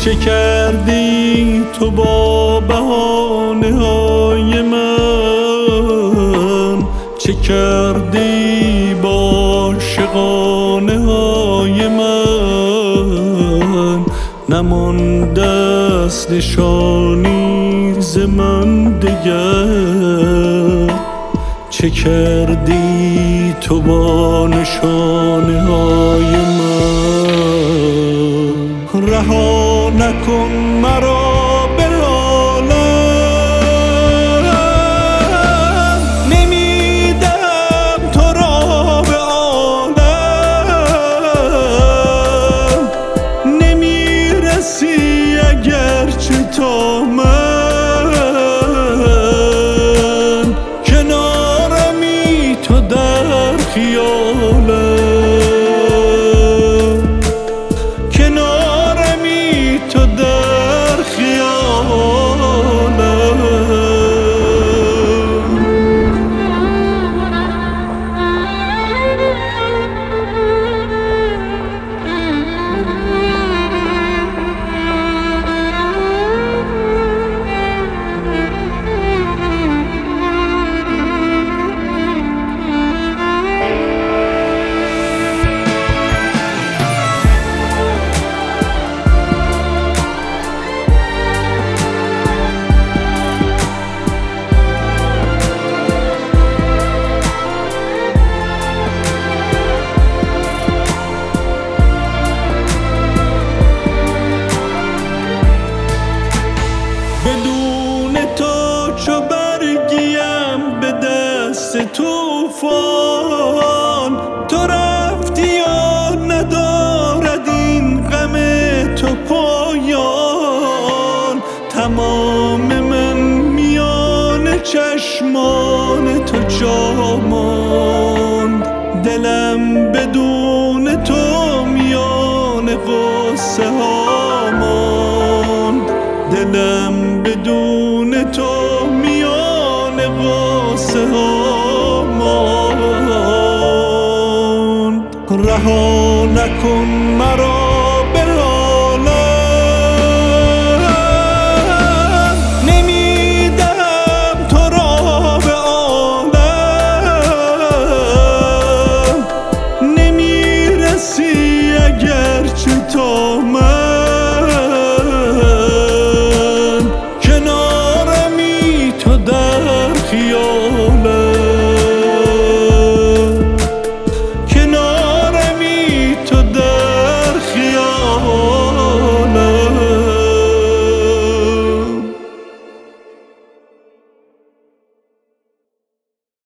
چه کردی تو با بهانه های من؟ چه کردی با عاشقانه های من؟ نمانده است نشانی ز من دگر. چه کردی تو با نشانه های من؟ رها نکن مرا به عالم، نمیدم تو را به عالم. نمیرسی اگرچه تا من، کنارمی تو در خیالم، کنارمی تو در خیالم. بدون تو چو برگیم به دست طوفان، تو رفتی و ندارد این غم تو پایان. تمام من میان چشمان تو جا ماند، دلم بدون تو میان غصه ها ماند، دلم بدون تو میان غصه ها ماند. رها نکن مرا به عالم، نمیدم تو را به عالم. نمیرسی اگرچه تا من،